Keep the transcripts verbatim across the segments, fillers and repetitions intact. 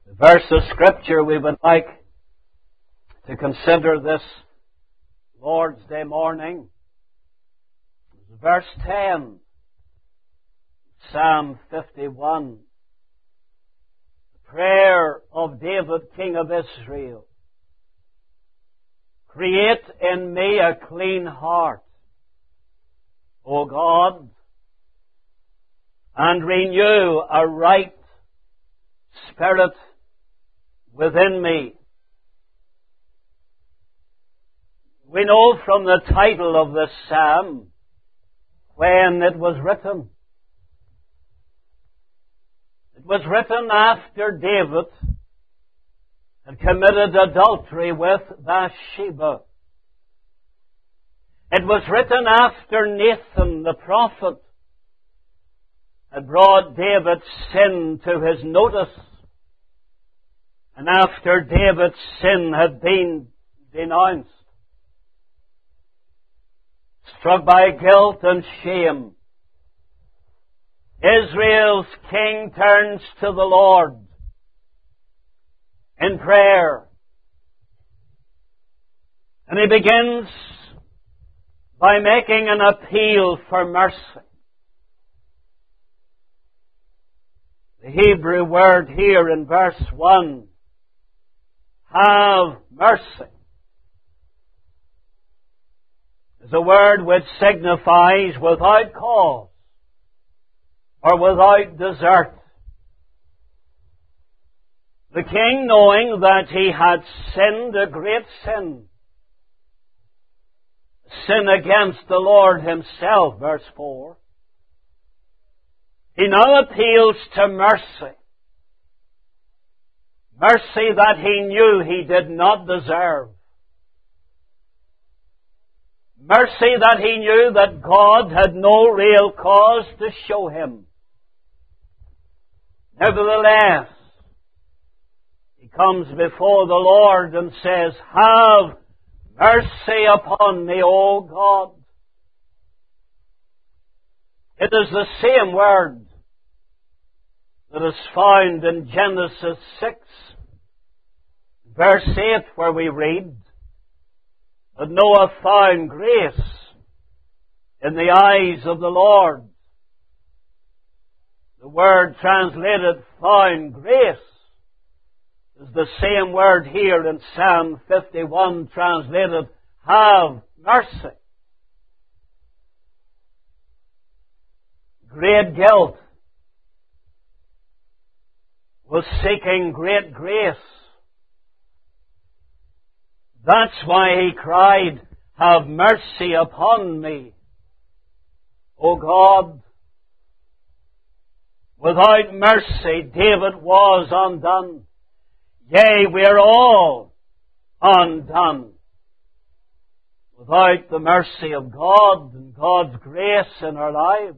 The verse of Scripture we would like to consider this Lord's Day morning is verse ten, Psalm fifty-one, the prayer of David, King of Israel. Create in me a clean heart, O God, and renew a right spirit within me. We know from the title of this psalm when it was written. It was written after David had committed adultery with Bathsheba. It was written after Nathan the prophet had brought David's sin to his notice, and after David's sin had been denounced. Struck by guilt and shame, Israel's king turns to the Lord in prayer. And he begins by making an appeal for mercy. The Hebrew word here in verse one, have mercy, is a word which signifies without cause or without desert. The king, knowing that he had sinned a great sin, sin against the Lord himself, verse four, he now appeals to mercy. Mercy that he knew he did not deserve. Mercy that he knew that God had no real cause to show him. Nevertheless, he comes before the Lord and says, have mercy upon me, O God. It is the same word that is found in Genesis six, verse eight, where we read that Noah found grace in the eyes of the Lord. The word translated found grace is the same word here in Psalm fifty-one, translated have mercy. Great guilt was seeking great grace. That's why he cried, have mercy upon me, O God. Without mercy, David was undone. Yea, we are all undone. Without the mercy of God and God's grace in our lives.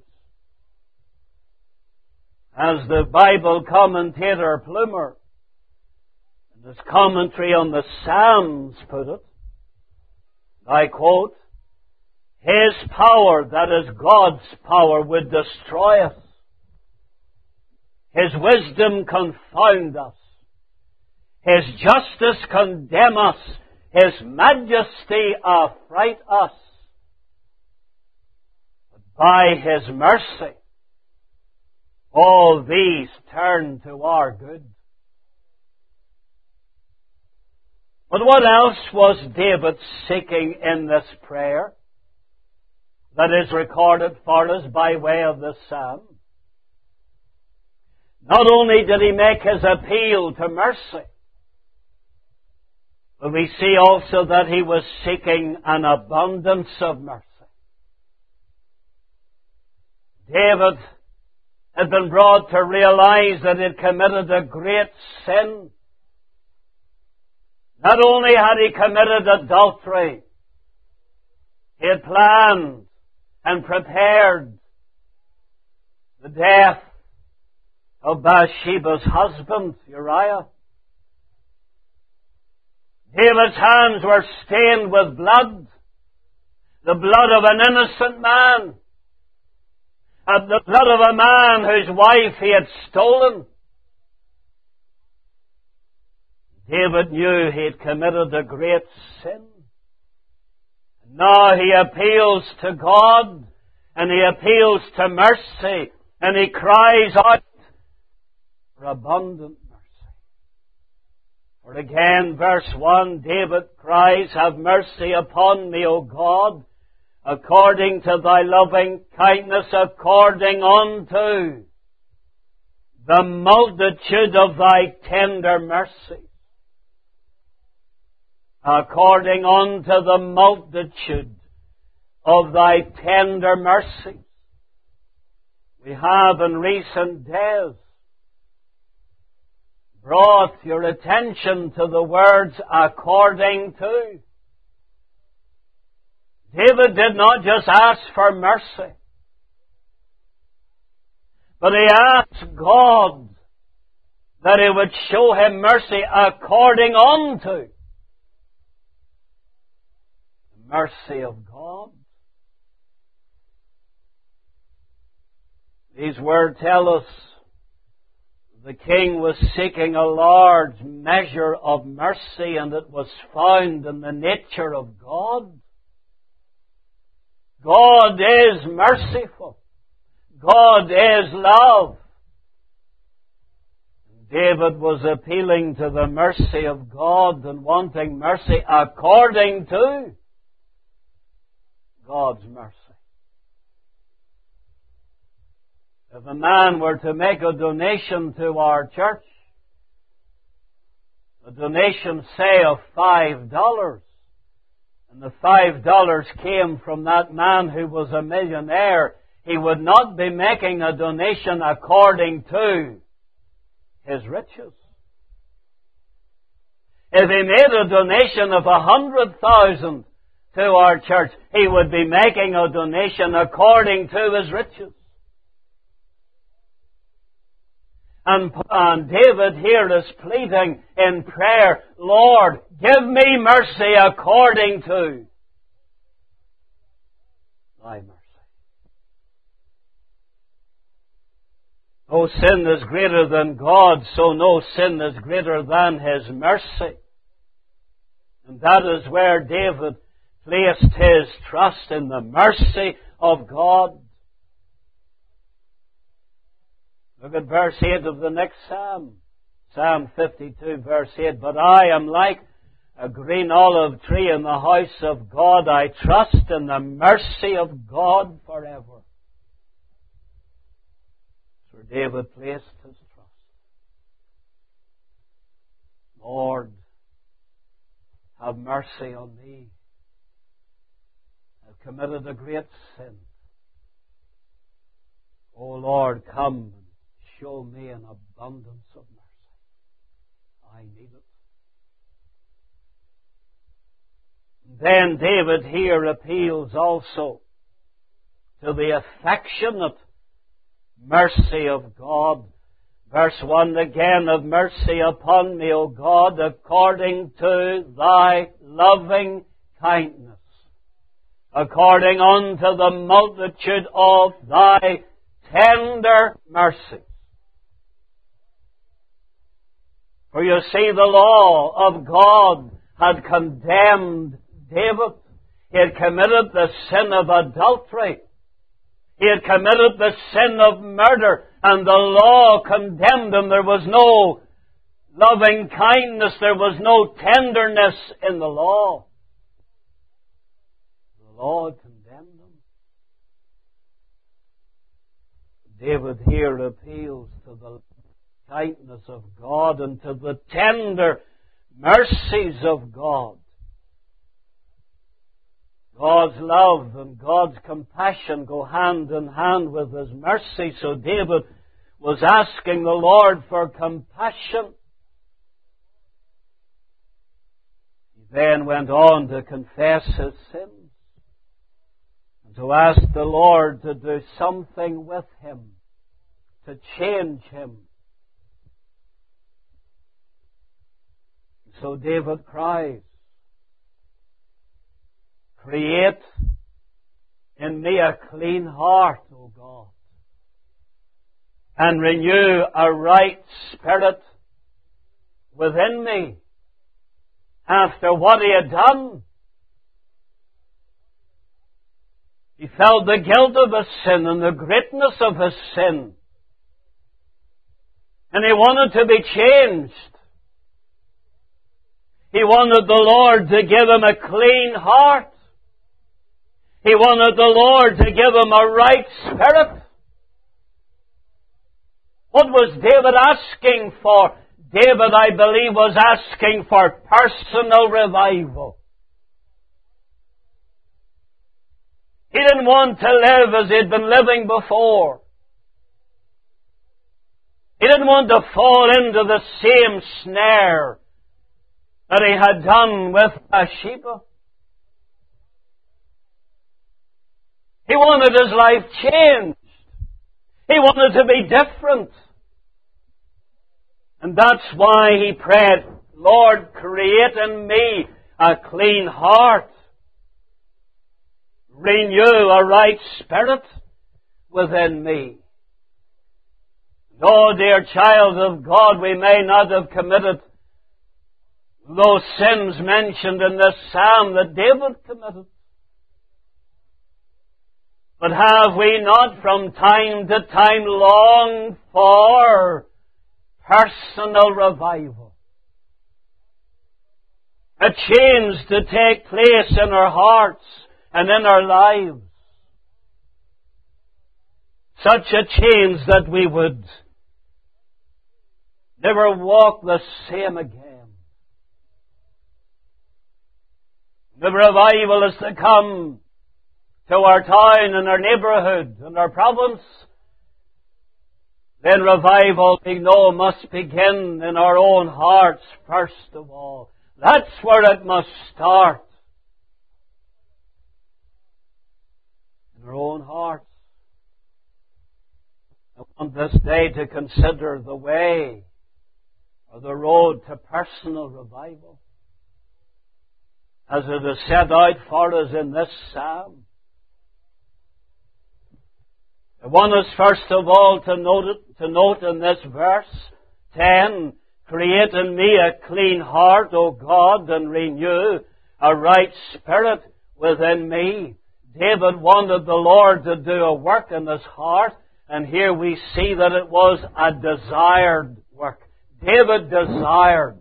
As the Bible commentator Plumer, in his commentary on the Psalms put it, I quote, His power, that is God's power, would destroy us. His wisdom confound us. His justice condemn us. His majesty affright us. But by His mercy, all these turn to our good. But what else was David seeking in this prayer that is recorded for us by way of this psalm? Not only did he make his appeal to mercy, but we see also that he was seeking an abundance of mercy. David had been brought to realize that he had committed a great sin. Not only had he committed adultery, he had planned and prepared the death of Bathsheba's husband, Uriah. David's hands were stained with blood, the blood of an innocent man, and the blood of a man whose wife he had stolen. David knew he had committed a great sin. Now he appeals to God, and he appeals to mercy, and he cries out for abundant mercy. For again, verse one, David cries, "Have mercy upon me, O God, according to thy loving kindness, according unto the multitude of thy tender mercy." According unto the multitude of thy tender mercies. We have in recent days brought your attention to the words "according to." David did not just ask for mercy, but he asked God that He would show him mercy according unto the mercy of God. These words tell us the king was seeking a large measure of mercy, and it was found in the nature of God. God is merciful. God is love. David was appealing to the mercy of God and wanting mercy according to God's mercy. If a man were to make a donation to our church, a donation, say, of five dollars, and the five dollars came from that man who was a millionaire, he would not be making a donation according to his riches. If he made a donation of a hundred thousand to our church, he would be making a donation according to his riches. And, and David here is pleading in prayer, "Lord, give me mercy according to thy mercy." No sin is greater than God, so no sin is greater than His mercy. And that is where David placed his trust, in the mercy of God. Look at verse eight of the next Psalm. Psalm fifty-two, verse eight. "But I am like a green olive tree in the house of God. I trust in the mercy of God forever." That's where David placed his trust. "Lord, have mercy on me. I've committed a great sin. O Lord, come, show me an abundance of mercy. I need it." Then David here appeals also to the affectionate mercy of God. Verse one again, "Have mercy upon me, O God, according to thy loving kindness, according unto the multitude of thy tender mercies." For you see, the law of God had condemned David. He had committed the sin of adultery. He had committed the sin of murder, and the law condemned him. There was no loving kindness. There was no tenderness in the law. The law condemned him. David here appeals to the kindness of God and to the tender mercies of God. God's love and God's compassion go hand in hand with His mercy. So David was asking the Lord for compassion. He then went on to confess his sins and to ask the Lord to do something with him, to change him. So David cries, "Create in me a clean heart, O God, and renew a right spirit within me." after what he had done. He felt the guilt of his sin and the greatness of his sin. And he wanted to be changed. He wanted the Lord to give him a clean heart. He wanted the Lord to give him a right spirit. What was David asking for? David, I believe, was asking for personal revival. He didn't want to live as he had been living before. He didn't want to fall into the same snare that he had done with Bathsheba. He wanted his life changed. He wanted to be different. And that's why he prayed, Lord, create in me a clean heart. Renew a right spirit within me. Oh, dear child of God, we may not have committed those sins mentioned in this psalm that David committed. But have we not from time to time longed for personal revival? A change to take place in our hearts and in our lives. Such a change that we would never walk the same again. The revival is to come to our town and our neighbourhood and our province. Then revival, we know, must begin in our own hearts first of all. That's where it must start. In our own hearts. I want this day to consider the way or the road to personal revival, as it is set out for us in this psalm. I want us first of all to note, it, to note in this verse ten, create in me a clean heart, O God, and renew a right spirit within me. David wanted the Lord to do a work in his heart, and here we see that it was a desired work. David desired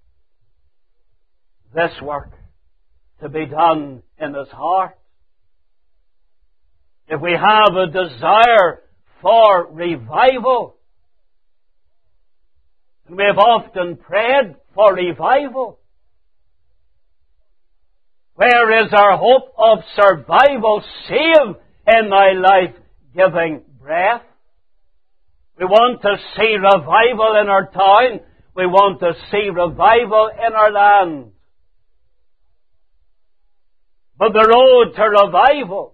this work to be done in his heart. If we have a desire for revival, and we have often prayed for revival, where is our hope of survival save in thy life-giving breath? We want to see revival in our town. We want to see revival in our land. But the road to revival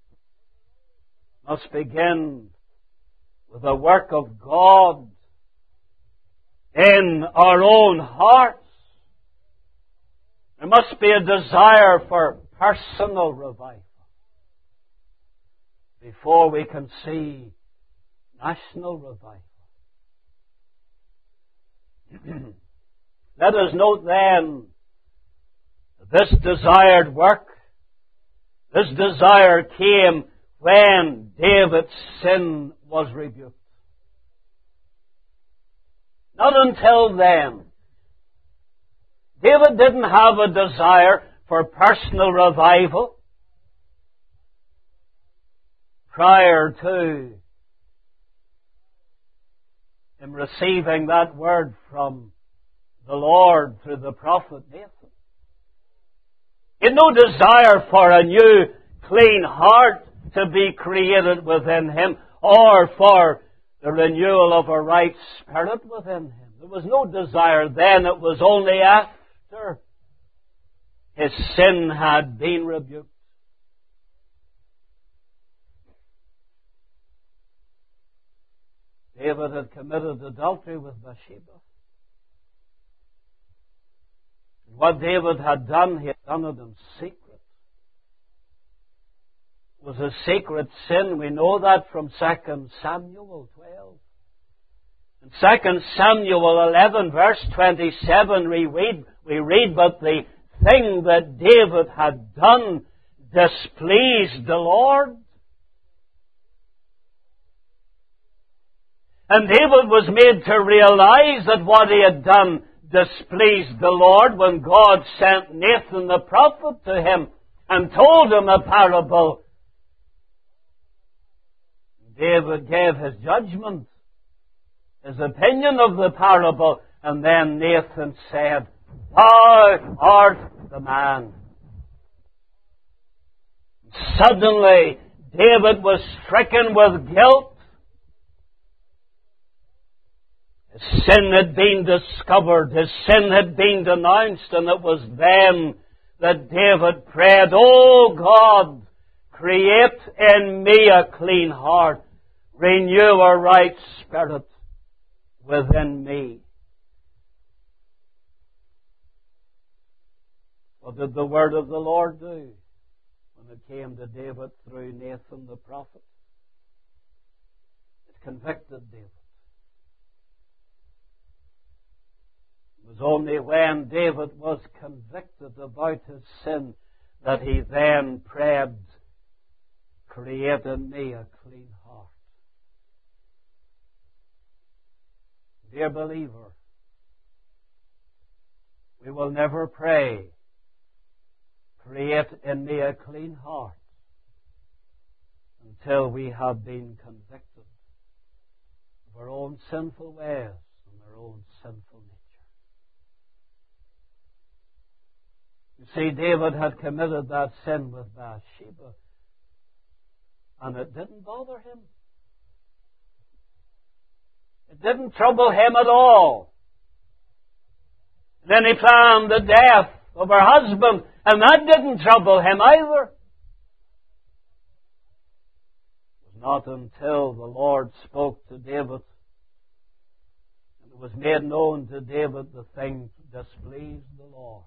must begin with the work of God in our own hearts. There must be a desire for personal revival before we can see national revival. Let us note then this desired work, this desire came when David's sin was rebuked. Not until then. David didn't have a desire for personal revival prior to him receiving that word from the Lord through the prophet Nathan. He had no desire for a new, clean heart to be created within him, or for the renewal of a right spirit within him. There was no desire then. It was only after his sin had been rebuked. David had committed adultery with Bathsheba. What David had done, he had done it in secret. It was a secret sin. We know that from Second Samuel twelve. In Second Samuel eleven, verse twenty-seven, we read, we read, but the thing that David had done displeased the Lord. And David was made to realize that what he had done displeased the Lord when God sent Nathan the prophet to him and told him a parable. David gave his judgment, his opinion of the parable, and then Nathan said, "Thou art the man." Suddenly, David was stricken with guilt. His sin had been discovered, his sin had been denounced, and it was then that David prayed, "O God, create in me a clean heart, renew a right spirit within me." What did the word of the Lord do when it came to David through Nathan the prophet? It convicted David. It was only when David was convicted about his sin that he then prayed, "Create in me a clean heart." Dear believer, we will never pray, "Create in me a clean heart," until we have been convicted of our own sinful ways and our own sinful nature. You see, David had committed that sin with Bathsheba, and it didn't bother him. It didn't trouble him at all. And then he planned the death of her husband, and that didn't trouble him either. It was not until the Lord spoke to David, and it was made known to David the thing displeased the Lord.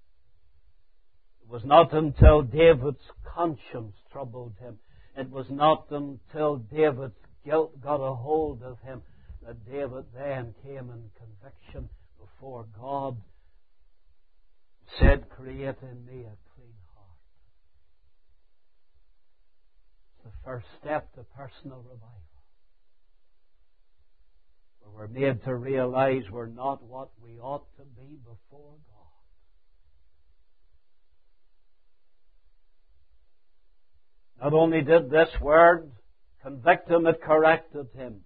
It was not until David's conscience troubled him. It was not until David's guilt got a hold of him that David then came in conviction before God, said, "Create in me a clean heart." It's the first step to personal revival, where we're made to realize we're not what we ought to be before God. Not only did this word convict him, it corrected him.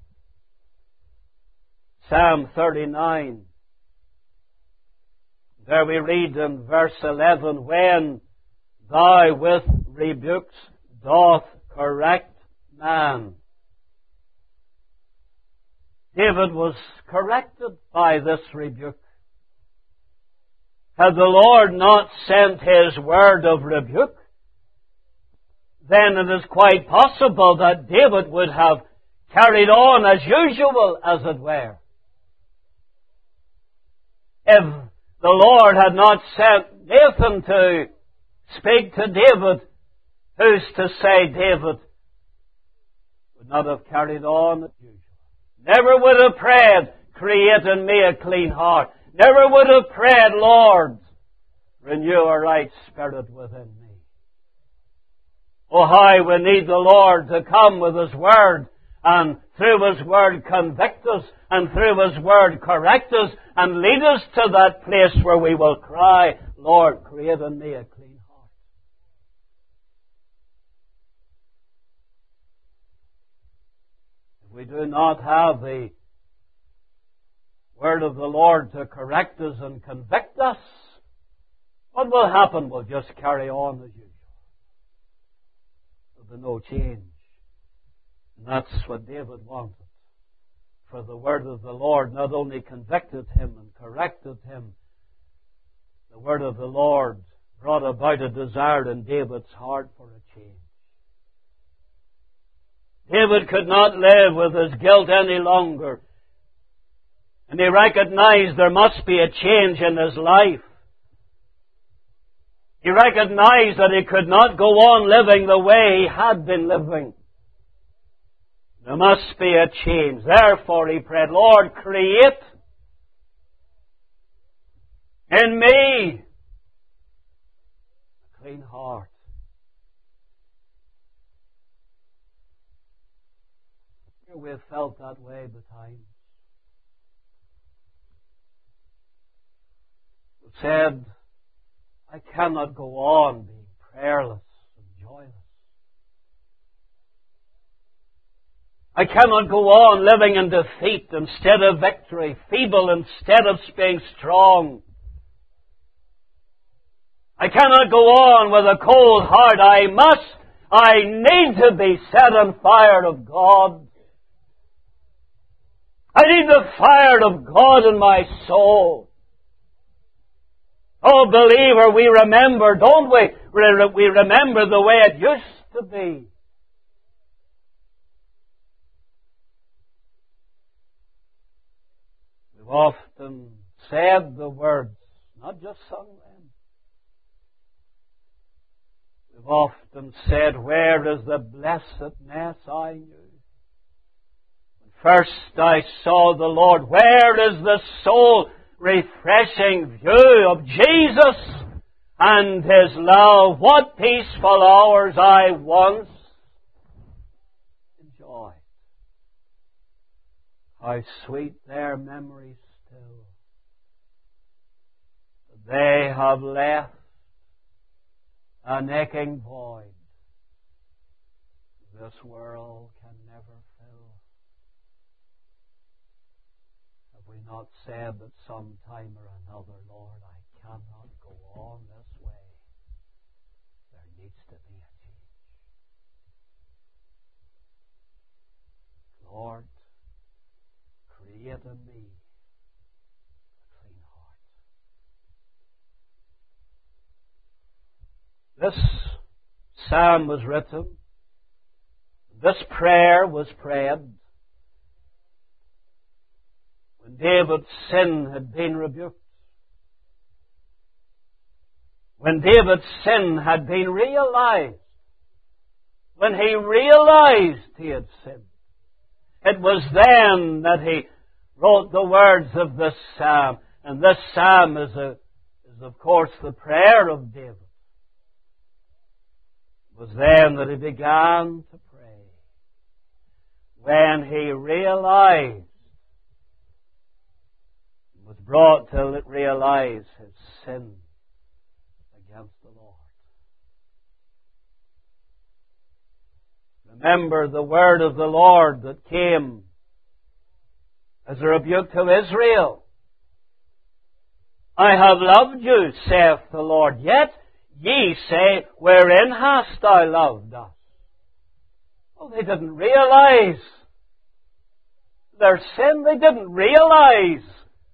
Psalm thirty-nine. There we read in verse eleven, "When thou with rebukes doth correct man." David was corrected by this rebuke. Had the Lord not sent His word of rebuke, then it is quite possible that David would have carried on as usual, as it were. If the Lord had not sent Nathan to speak to David, who's to say David would not have carried on as usual? Never would have prayed, "Create in me a clean heart." Never would have prayed, "Lord, renew a right spirit within me." Oh, how we need the Lord to come with His Word, and through His Word convict us, and through His Word correct us, and lead us to that place where we will cry, "Lord, create in me a clean heart." If we do not have the Word of the Lord to correct us and convict us, what will happen? We'll just carry on as usual. There'll be no change. And that's what David wanted. For the word of the Lord not only convicted him and corrected him, the word of the Lord brought about a desire in David's heart for a change. David could not live with his guilt any longer. And he recognized there must be a change in his life. He recognized that he could not go on living the way he had been living. There must be a change. Therefore he prayed, "Lord, create in me a clean heart. We have felt that way betimes. We've said, I cannot go on being prayerless and joyless. I cannot go on living in defeat instead of victory, feeble instead of being strong. I cannot go on with a cold heart. I must, I need to be set on fire of God. I need the fire of God in my soul. Oh, believer, we remember, don't we? We remember the way it used to be. We've often said the words, not just sung them. We've often said, where is the blessedness I knew? First I saw the Lord. Where is the soul-refreshing view of Jesus and His love? What peaceful hours I once enjoyed. How sweet their memories still. They have left an aching void this world can never fill. We not said that some time or another, Lord, I cannot go on this way. There needs to be a change. Lord, create in me a clean heart. This psalm was written. This prayer was prayed when David's sin had been rebuked. When David's sin had been realized. When he realized he had sinned. It was then that he wrote the words of this psalm. And this psalm is, a, is of course the prayer of David. It was then that he began to pray. When he realized, was brought to realize his sin against the Lord. Remember the word of the Lord that came as a rebuke to Israel. I have loved you, saith the Lord, yet ye say, wherein hast thou loved us? Well, they didn't realize their sin. They didn't realize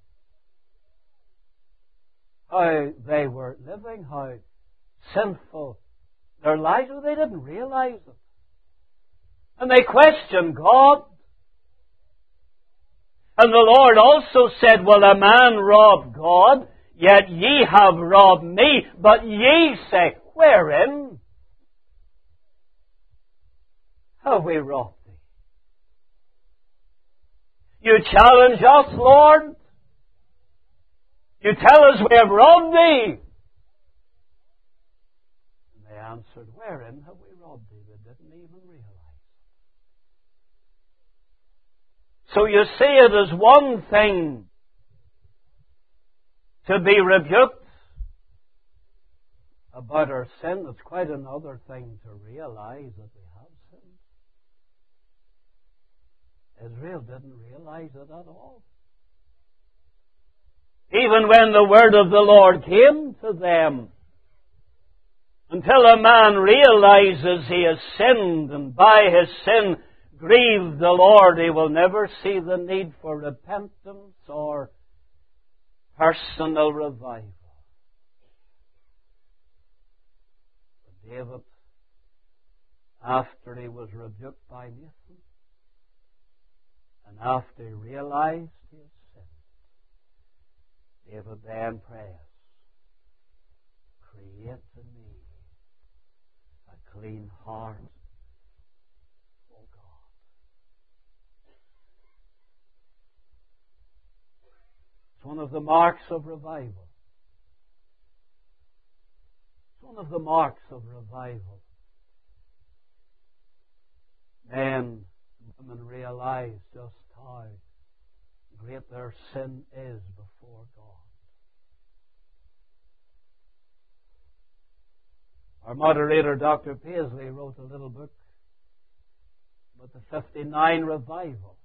how they were living, how sinful their lives were. They didn't realize it. And they questioned God. And the Lord also said, will a man rob God? Yet ye have robbed me. But ye say, wherein have we robbed thee? You challenge us, Lord. You tell us we have robbed thee. And they answered, wherein have we robbed thee? They didn't even realize. So you see, it is one thing to be rebuked about our sin. It's quite another thing to realize that we have sinned. Israel didn't realize it at all. Even when the word of the Lord came to them, until a man realizes he has sinned and by his sin grieved the Lord, he will never see the need for repentance or personal revival. But David, after he was rebuked by Nathan, and after he realized his sin, David then prays, create in me a clean heart, O God. It's one of the marks of revival one of the marks of revival. Men and women realize just how great their sin is before God. Our moderator, Doctor Paisley, wrote a little book about the fifty-nine revival.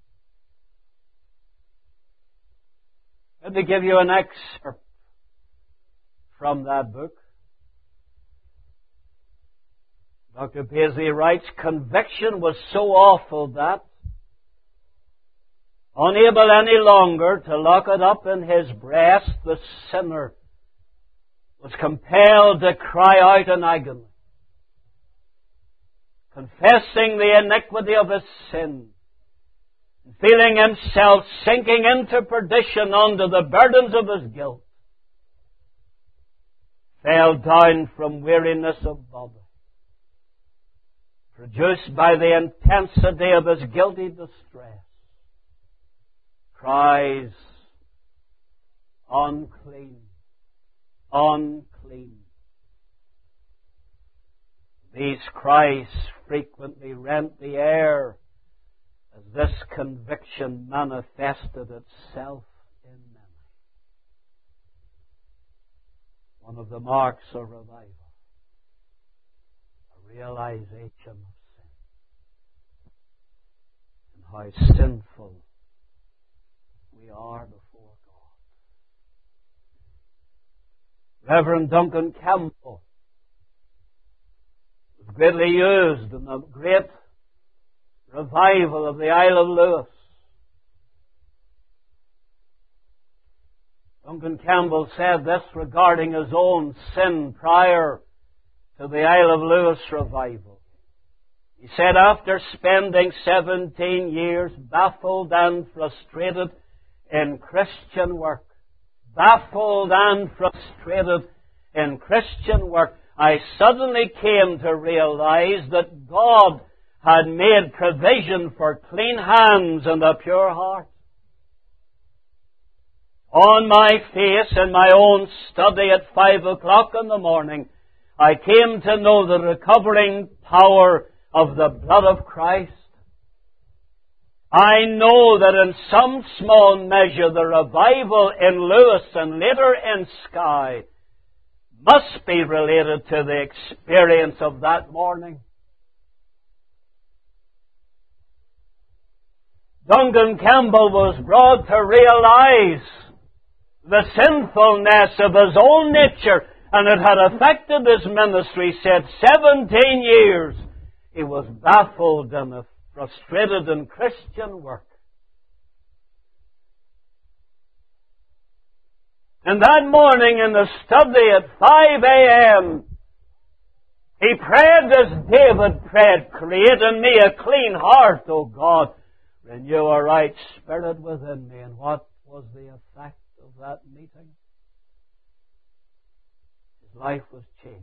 Let me give you an excerpt from that book. Doctor Paisley writes, conviction was so awful that, unable any longer to lock it up in his breast, the sinner was compelled to cry out in agony, confessing the iniquity of his sin, and feeling himself sinking into perdition under the burdens of his guilt, fell down from weariness of body, produced by the intensity of his guilty distress, cries, unclean, unclean. These cries frequently rent the air as this conviction manifested itself in many. One of the marks of revival, a realization of sin, and how sinful we are before God. Reverend Duncan Campbell was greatly used in the great revival of the Isle of Lewis. Duncan Campbell said this regarding his own sin prior to the Isle of Lewis revival. He said, after spending seventeen years baffled and frustrated in Christian work, baffled and frustrated in Christian work, I suddenly came to realize that God had made provision for clean hands and a pure heart. On my face in my own study at five o'clock in the morning, I came to know the recovering power of the blood of Christ. I know that in some small measure the revival in Lewis and later in Skye must be related to the experience of that morning. Duncan Campbell was brought to realize the sinfulness of his own nature, and it had affected his ministry. Said seventeen years he was baffled and frustrated in Christian work. And that morning in the study at five a.m., he prayed as David prayed, create in me a clean heart, O God, renew a right spirit within me. And what was the effect of that meeting? His life was changed.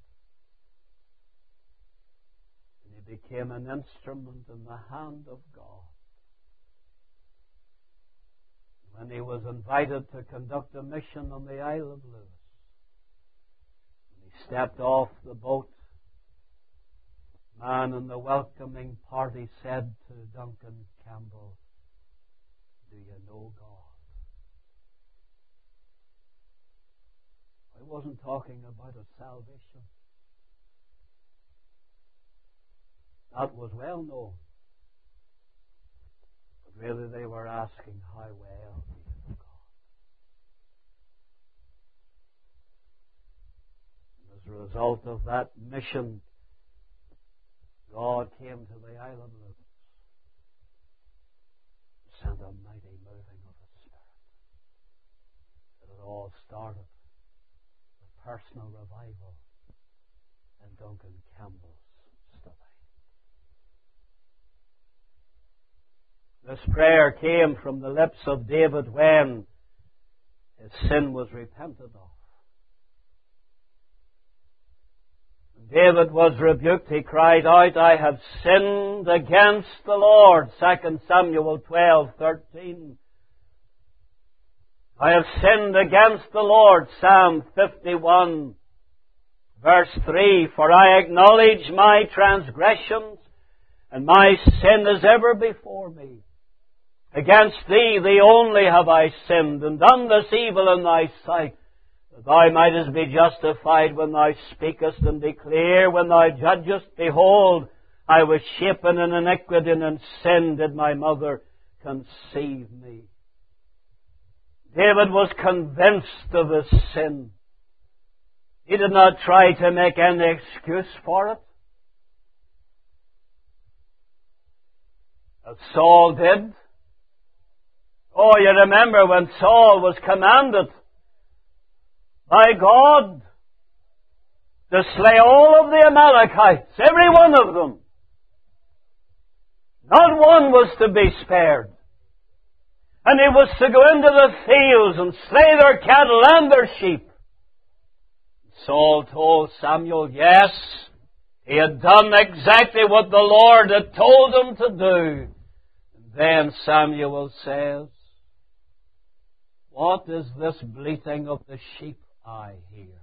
And he became an instrument in the hand of God. When he was invited to conduct a mission on the Isle of Lewis, when he stepped off the boat, the man in the welcoming party said to Duncan Campbell, do you know God? I wasn't talking about a salvation. That was well known. But really they were asking, how well do you know God? And as a result of that mission, God came to the Isle of Lewis, sent a mighty moving of His Spirit. But it all started with personal revival in Duncan Campbell's study. This prayer came from the lips of David when his sin was repented of. David was rebuked. He cried out, I have sinned against the Lord. Second Samuel twelve thirteen. I have sinned against the Lord. Psalm fifty-one Verse three, For I acknowledge my transgressions, and my sin is ever before me. Against thee, thee only have I sinned, and done this evil in thy sight, that thou mightest be justified when thou speakest, and be clear when thou judgest. Behold, I was shapen in iniquity, and in sin did my mother conceive me. David was convinced of his sin. He did not try to make any excuse for it, as Saul did. Oh, you remember when Saul was commanded by God to slay all of the Amalekites, every one of them. Not one was to be spared. And he was to go into the fields and slay their cattle and their sheep. Saul told Samuel, yes, he had done exactly what the Lord had told him to do. And then Samuel says, what is this bleating of the sheep I hear?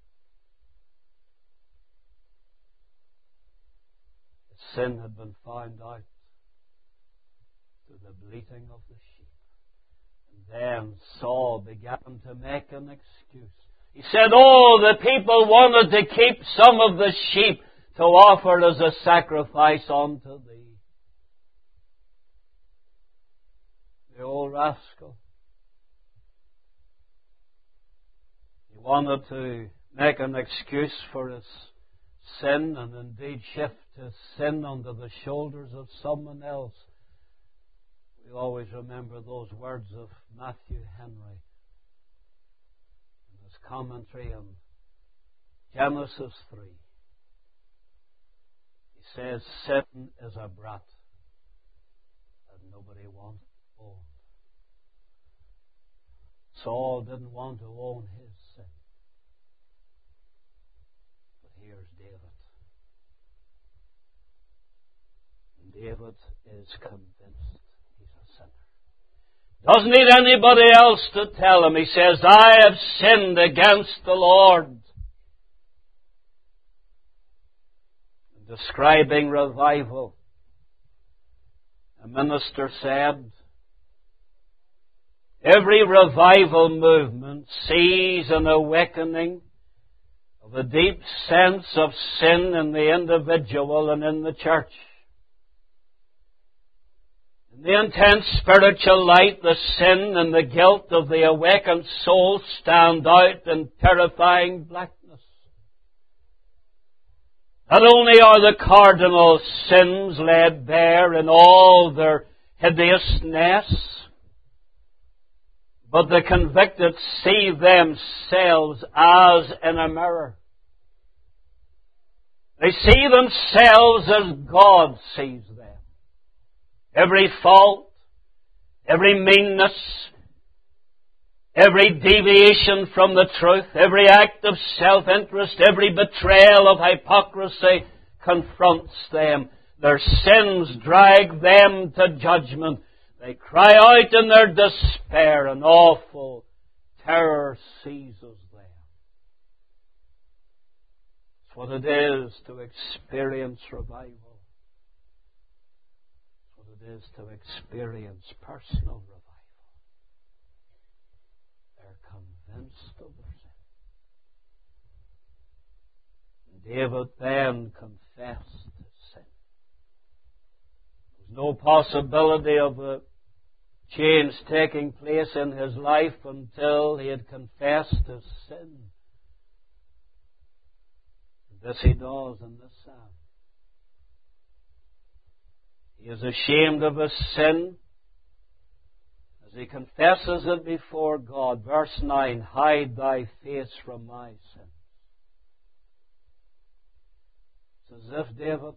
The sin had been found out through the bleating of the sheep. And then Saul began to make an excuse. He said, oh, the people wanted to keep some of the sheep to offer as a sacrifice unto thee. The old rascal. He wanted to make an excuse for his sin and indeed shift his sin onto the shoulders of someone else. We always remember those words of Matthew Henry in his commentary on Genesis three. He says, sin is a brat that nobody wants to own. Saul didn't want to own his sin. But here's David. And David is convinced he's a sinner. Doesn't need anybody else to tell him. He says, I have sinned against the Lord. Describing revival, a minister said, every revival movement sees an awakening of a deep sense of sin in the individual and in the church. In the intense spiritual light, the sin and the guilt of the awakened soul stand out in terrifying blackness. Not only are the cardinal sins laid bare in all their hideousness, but the convicted see themselves as in a mirror. They see themselves as God sees them. Every fault, every meanness, every deviation from the truth, every act of self-interest, every betrayal of hypocrisy confronts them. Their sins drag them to judgment. They cry out in their despair, and awful terror seizes them. It's what it is to experience revival. It's what it is to experience personal revival. Convinced of their sin. David then confessed his sin. There was no possibility of a change taking place in his life until he had confessed his sin. And this he does in this psalm. He is ashamed of his sin. He confesses it before God. Verse nine, hide thy face from my sins. It's as if David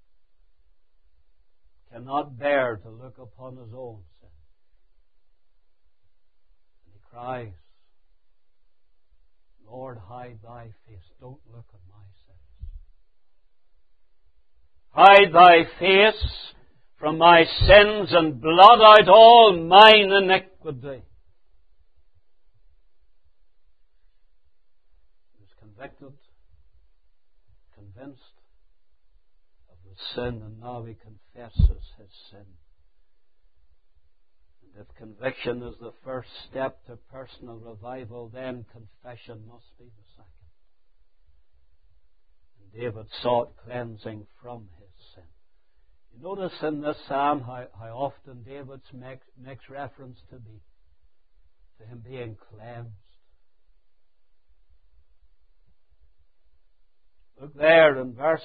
cannot bear to look upon his own sin. And he cries, Lord, hide thy face. Don't look at my sins. Hide thy face from my sins and blot out all mine iniquity. He was convicted. convinced of his sin, and now he confesses his sin. And if conviction is the first step to personal revival, then confession must be the second. And David sought cleansing from his sin. You notice in this psalm how, how often David makes, makes reference to, be, to him being cleansed. Look there in verse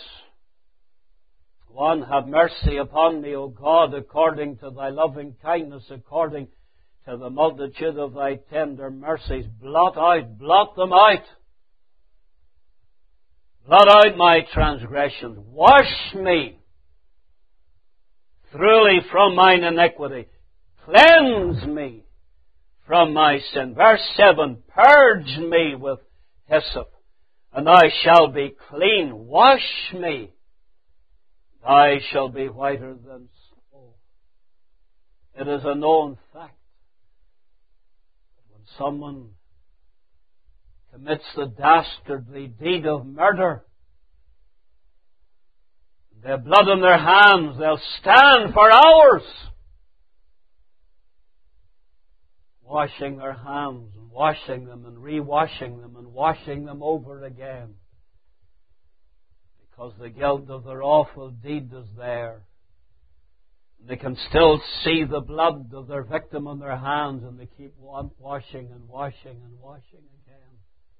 one, have mercy upon me, O God, according to thy loving kindness, according to the multitude of thy tender mercies. Blot out, blot them out. Blot out my transgressions. Wash me thoroughly from mine iniquity. Cleanse me from my sin. Verse seven, purge me with hyssop, and I shall be clean. Wash me, I shall be whiter than snow. It is a known fact that when someone commits the dastardly deed of murder, they have blood on their hands, they'll stand for hours washing their hands and washing them and re-washing them and washing them over again, because the guilt of their awful deed is there. They can still see the blood of their victim on their hands, and they keep washing and washing and washing again.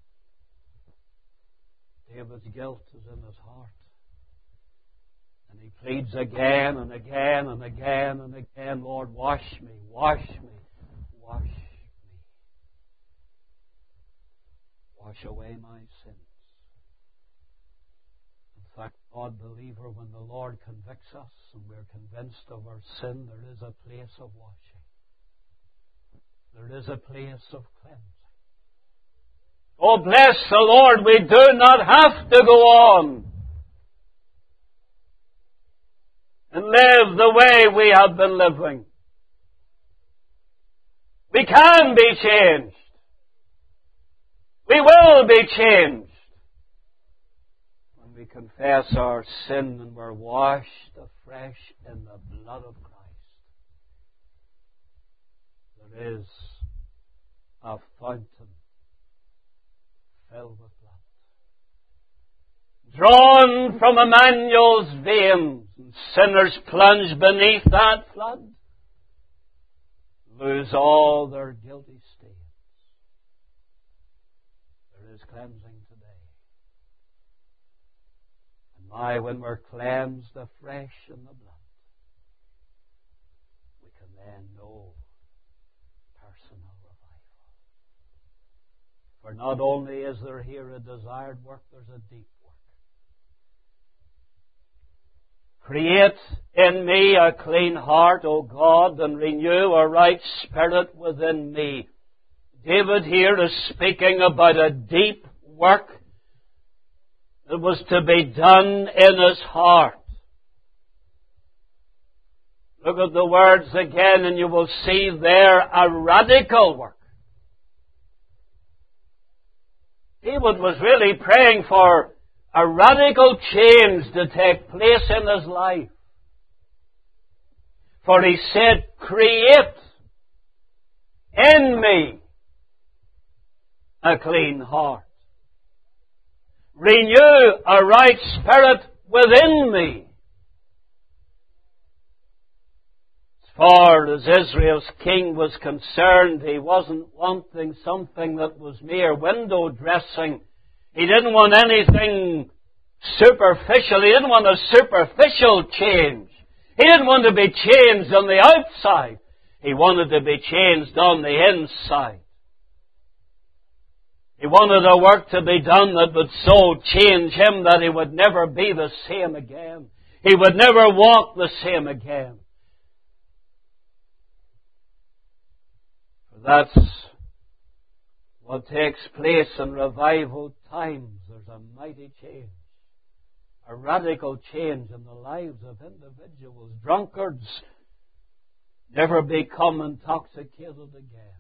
David's guilt is in his heart. And he pleads again and again and again and again, Lord, wash me, wash me, wash me. Wash away my sins. In fact, God, believer, when the Lord convicts us and we're convinced of our sin, there is a place of washing. There is a place of cleansing. Oh, bless the Lord, we do not have to go on and live the way we have been living. We can be changed. We will be changed when we confess our sin and we're washed afresh in the blood of Christ. There is a fountain filled with blood, drawn from Emmanuel's veins, and sinners plunge beneath that flood, lose all their guilty stains. There is cleansing today. And now, when we're cleansed afresh in the blood, we can then know personal revival. For not only is there here a desired work, there's a deep work. Create in me a clean heart, O God, and renew a right spirit within me. David here is speaking about a deep work that was to be done in his heart. Look at the words again and you will see there a radical work. David was really praying for a radical change to take place in his life. For he said, create in me a clean heart. Renew a right spirit within me. As far as Israel's king was concerned, he wasn't wanting something that was mere window dressing. He didn't want anything superficial. He didn't want a superficial change. He didn't want to be changed on the outside. He wanted to be changed on the inside. He wanted a work to be done that would so change him that he would never be the same again. He would never walk the same again. For that's what takes place in revival times. There's a mighty change. A radical change in the lives of individuals. Drunkards never become intoxicated again.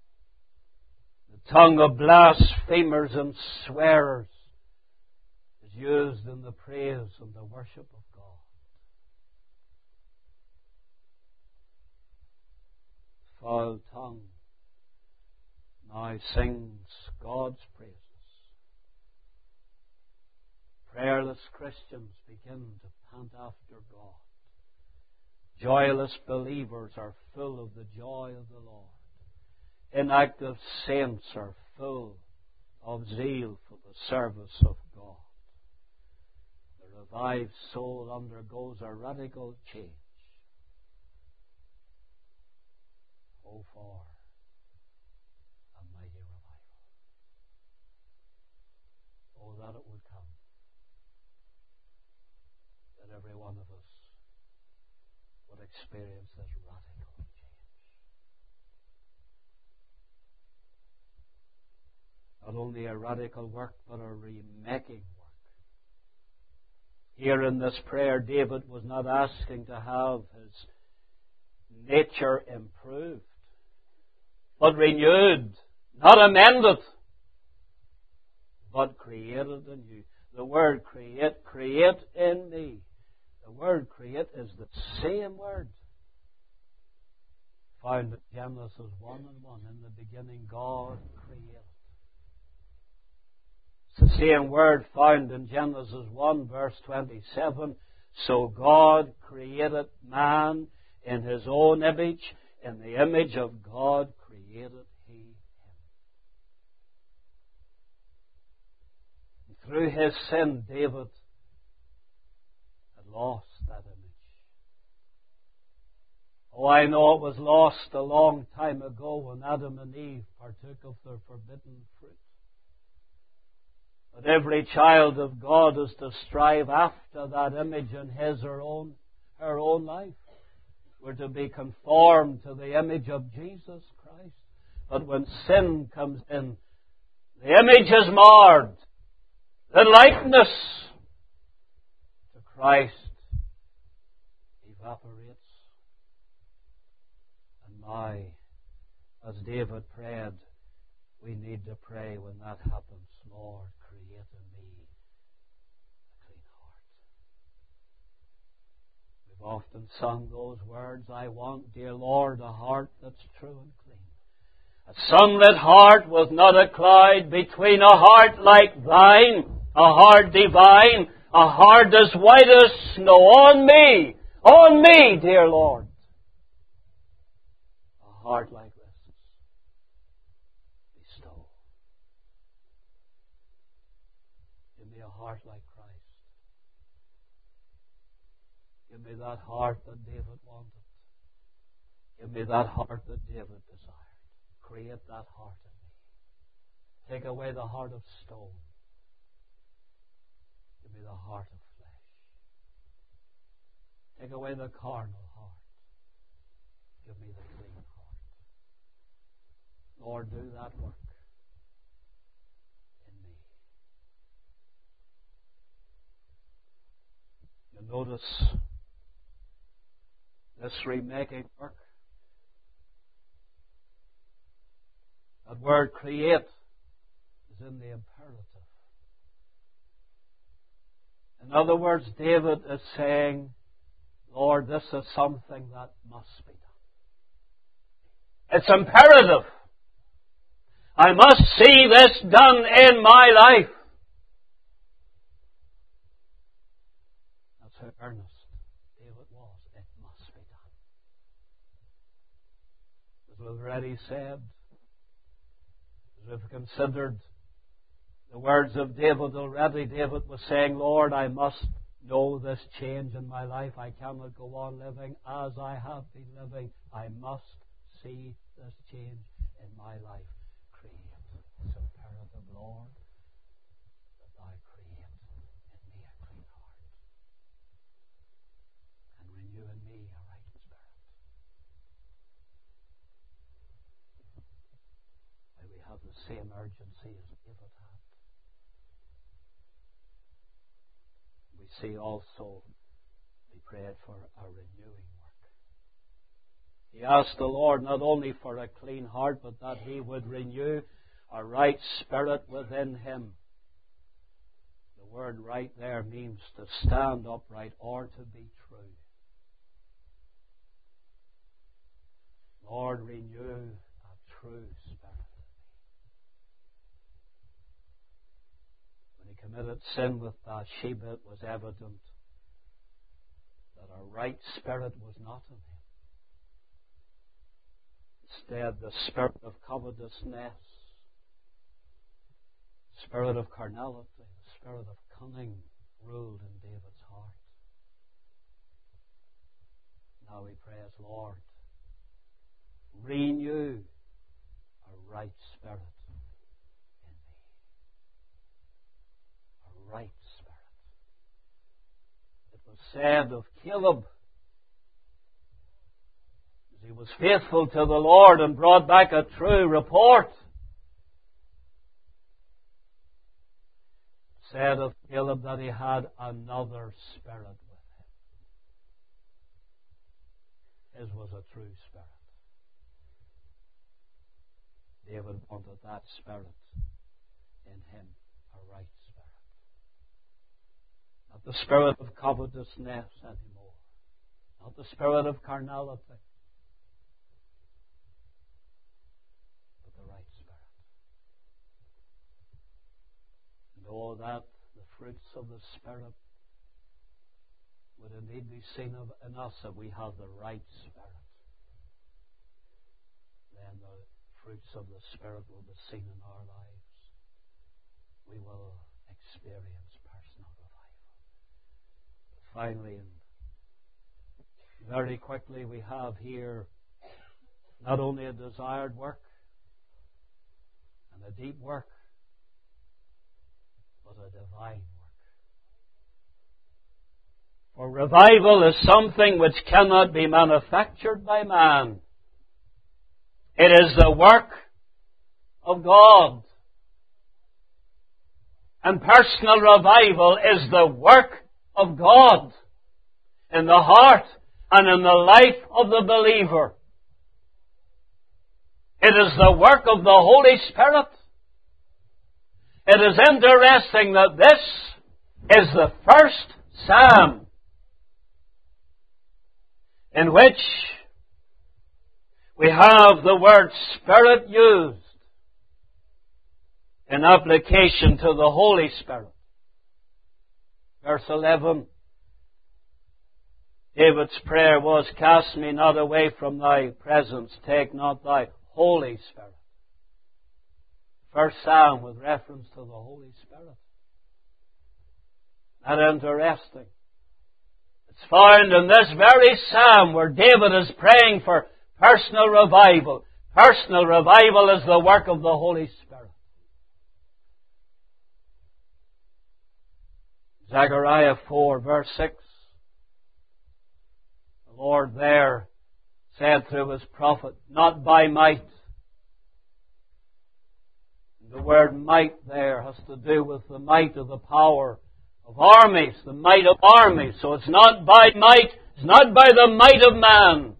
The tongue of blasphemers and swearers is used in the praise and the worship of God. Foul tongue now sings God's praises. Prayerless Christians begin to pant after God. Joyless believers are full of the joy of the Lord. Inactive saints are full of zeal for the service of God. The revived soul undergoes a radical change. Oh, for a mighty revival. Oh, that it would come. That every one of us would experience this radical change. Not only a radical work, but a remaking work. Here in this prayer, David was not asking to have his nature improved, but renewed, not amended, but created anew. The word create, create in me. The word create is the same word found in Genesis one and one. In the beginning, God created. It's the same word found in Genesis one, verse twenty-seven. So God created man in His own image. In the image of God created He him. And through his sin, David had lost that image. Oh, I know it was lost a long time ago when Adam and Eve partook of the forbidden fruit. But every child of God is to strive after that image in his or own, her own life. We're to be conformed to the image of Jesus Christ. But when sin comes in, the image is marred. The likeness to Christ evaporates. And now, as David prayed, we need to pray when that happens. Lord, create in me a clean heart. We've often sung those words, I want, dear Lord, a heart that's true and clean. A sunlit heart with not a cloud between, a heart like thine, a heart divine, a heart as white as snow. On me, on me, dear Lord. A heart like this. Bestow. Give me a heart like Christ. Give me that heart that David wanted. Give me that heart that David desired. Create that heart in me. Take away the heart of stone. Give me the heart of flesh. Take away the carnal heart. Give me the clean heart. Lord, do that work in me. You notice this remaking work. That word create is in the imperative. In other words, David is saying, Lord, this is something that must be done. It's imperative. I must see this done in my life. That's how earnest David was. It must be done. As we've already said, as we've considered the words of David already, David was saying, Lord, I must know this change in my life. I cannot go on living as I have been living. I must see this change in my life. Create. It's imperative, Lord, that Thou create in me a clean heart and renew in me a right spirit. May we have the same urgency as David had. We see also he prayed for a renewing work. He asked the Lord not only for a clean heart, but that He would renew a right spirit within him. The The word right there means to stand upright or to be true. Lord, renew a true spirit in me. When he committed sin with Bathsheba, it was evident that a right spirit was not in him. Instead, the spirit of covetousness, spirit of carnality, the spirit of cunning ruled in David's heart. Now we praise, Lord, renew a right spirit in me. A right spirit. It was said of Caleb, as he was faithful to the Lord and brought back a true report, said of Caleb that he had another spirit with him. His was a true spirit. David wanted that spirit in him, a right spirit. Not the spirit of covetousness anymore. Not the spirit of carnality. But the right spirit. And all that, the fruits of the Spirit would indeed be seen of, in us if we have the right spirit. Then the fruits of the Spirit will be seen in our lives. We will experience personal revival. Finally, and very quickly, we have here not only a desired work and a deep work, but a divine work. For revival is something which cannot be manufactured by man. It is the work of God. And personal revival is the work of God in the heart and in the life of the believer. It is the work of the Holy Spirit. It is interesting that this is the first psalm in which we have the word Spirit used in application to the Holy Spirit. Verse eleven, David's prayer was, "Cast me not away from thy presence, take not thy Holy Spirit." First psalm with reference to the Holy Spirit. Not interesting. It's found in this very psalm where David is praying for personal revival. Personal revival is the work of the Holy Spirit. Zechariah four, verse six. The Lord there said through His prophet, "Not by might." The word might there has to do with the might of the power of armies, the might of armies. So it's not by might, it's not by the might of man.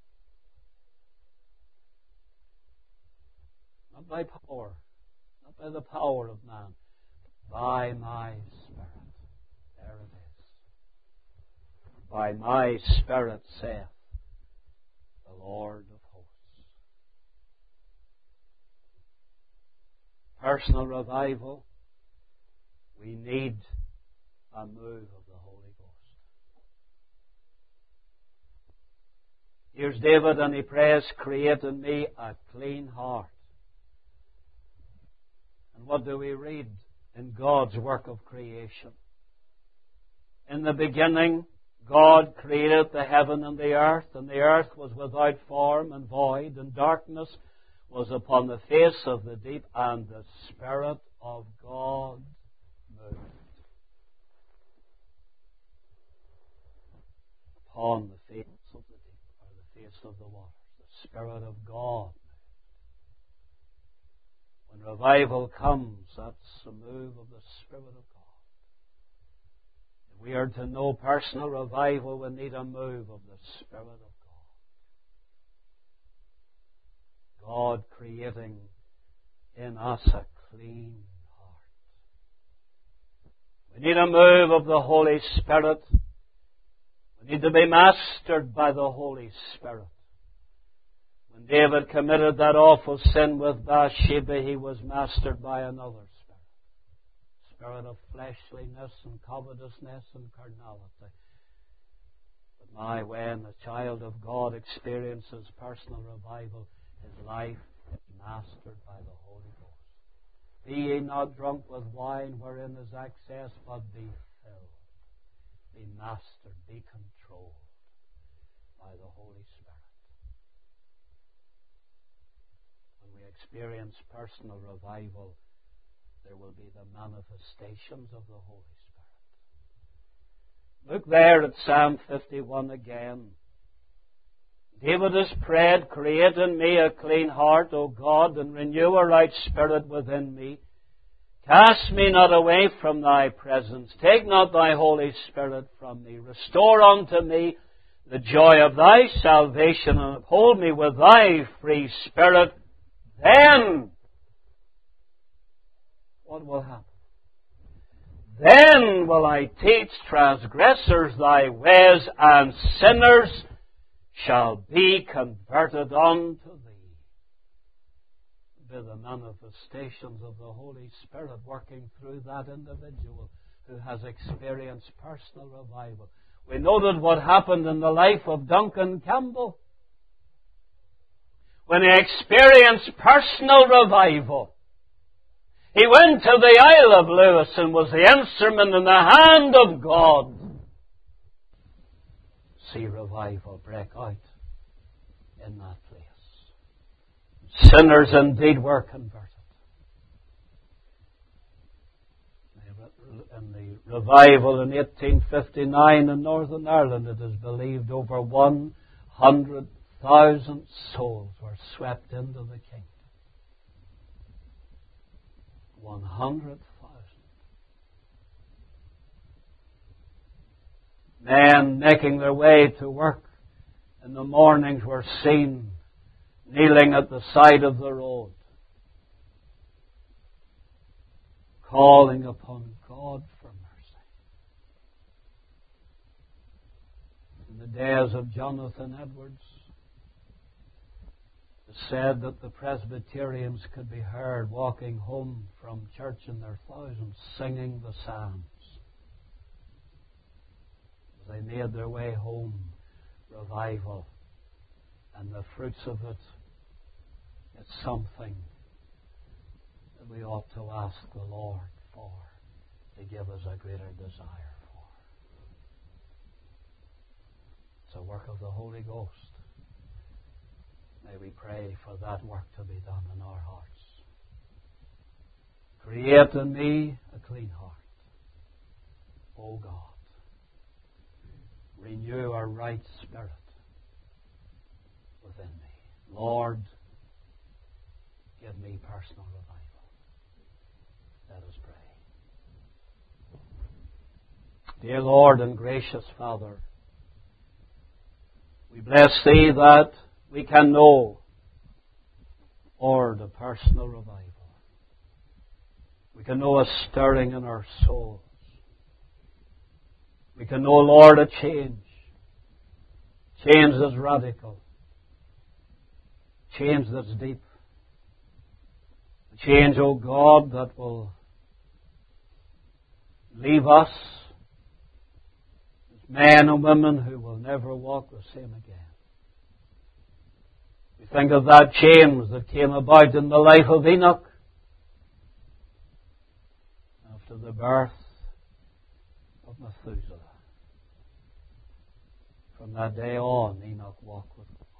Not by power, not by the power of man, by my Spirit. There it is. By my Spirit, saith the Lord of hosts. Personal revival, we need a move of the Holy Ghost. Here's David and he prays, "Create in me a clean heart." And what do we read in God's work of creation? In the beginning, God created the heaven and the earth, and the earth was without form and void, and darkness was upon the face of the deep, and the Spirit of God moved upon the face of the deep, or the face of the waters. The Spirit of God. When revival comes, that's a move of the Spirit of God. If we are to know personal revival, we need a move of the Spirit of God. God creating in us a clean heart. We We need a move of the Holy Spirit. We need to be mastered by the Holy Spirit. When David committed that awful sin with Bathsheba, he was mastered by another spirit. Spirit of fleshliness and covetousness and carnality. But my, when a child of God experiences personal revival, his life is mastered by the Holy Ghost. Be ye not drunk with wine wherein is excess, but be filled. Be mastered, be controlled by the Holy Spirit. When we experience personal revival, there will be the manifestations of the Holy Spirit. Look there at Psalm fifty-one again. David has prayed, create in me a clean heart, O God, and renew a right spirit within me. Cast me not away from thy presence. Take not thy Holy Spirit from me. Restore unto me the joy of thy salvation, and uphold me with thy free spirit. Then, what will happen? Then will I teach transgressors thy ways, and sinners shall be converted unto thee. By the manifestations of the Holy Spirit working through that individual who has experienced personal revival. We noted what happened in the life of Duncan Campbell. When he experienced personal revival, he went to the Isle of Lewis and was the instrument in the hand of God. See revival break out in that place. Sinners indeed were converted. In the revival in eighteen fifty-nine in Northern Ireland, it is believed over one hundred thousand souls were swept into the kingdom. One hundred thousand. Men making their way to work in the mornings were seen kneeling at the side of the road, calling upon God for mercy. In the days of Jonathan Edwards, it said that the Presbyterians could be heard walking home from church in their thousands, singing the Psalms. As they made their way home, revival, and the fruits of it, it's something that we ought to ask the Lord for, to give us a greater desire for. It's a work of the Holy Ghost. May we pray for that work to be done in our hearts. Create in me a clean heart, O God. Renew a right spirit within me. Lord, give me personal revival. Let us pray. Dear Lord and gracious Father, we bless Thee that we can know, Lord, a personal revival. We can know a stirring in our souls. We can know, Lord, a change. Change that's radical. Change that's deep. A change, O God, that will leave us as men and women who will never walk the same again. We think of that change that came about in the life of Enoch after the birth of Methuselah. From that day on, Enoch walked with God.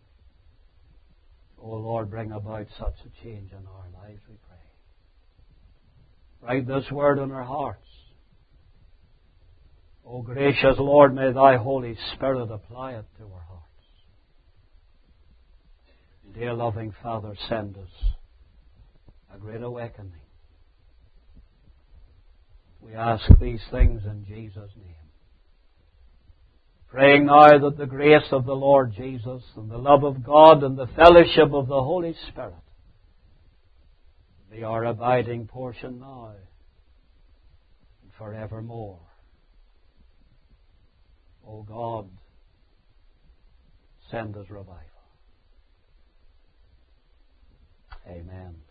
Oh Lord, bring about such a change in our lives, we pray. Write this word in our hearts. Oh gracious Lord, may Thy Holy Spirit apply it to our hearts. Dear loving Father, send us a great awakening. We ask these things in Jesus' name. Praying now that the grace of the Lord Jesus and the love of God and the fellowship of the Holy Spirit be our abiding portion now and forevermore. O God, send us revival. Amen.